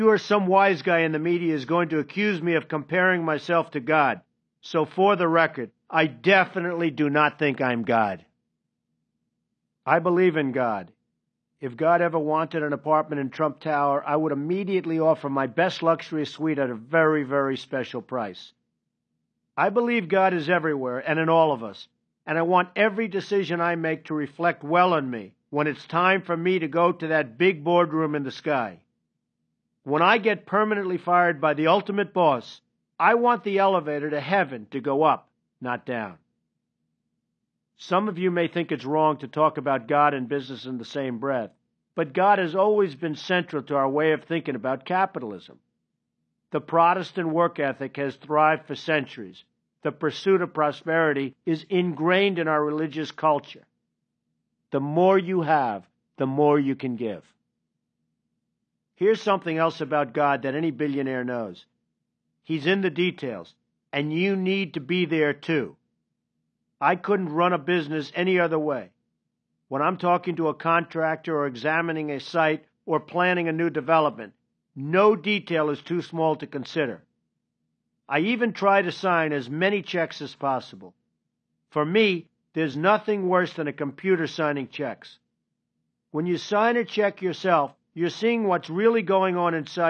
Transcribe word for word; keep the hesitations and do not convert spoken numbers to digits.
You or some wise guy in the media is going to accuse me of comparing myself to God. So for the record, I definitely do not think I'm God. I believe in God. If God ever wanted an apartment in Trump Tower, I would immediately offer my best luxury suite at a very, very special price. I believe God is everywhere and in all of us, and I want every decision I make to reflect well on me when it's time for me to go to that big boardroom in the sky. When I get permanently fired by the ultimate boss, I want the elevator to heaven to go up, not down. Some of you may think it's wrong to talk about God and business in the same breath, but God has always been central to our way of thinking about capitalism. The Protestant work ethic has thrived for centuries. The pursuit of prosperity is ingrained in our religious culture. The more you have, the more you can give. Here's something else about God that any billionaire knows. He's in the details, and you need to be there too. I couldn't run a business any other way. When I'm talking to a contractor or examining a site or planning a new development, no detail is too small to consider. I even try to sign as many checks as possible. For me, there's nothing worse than a computer signing checks. When you sign a check yourself, you're seeing what's really going on inside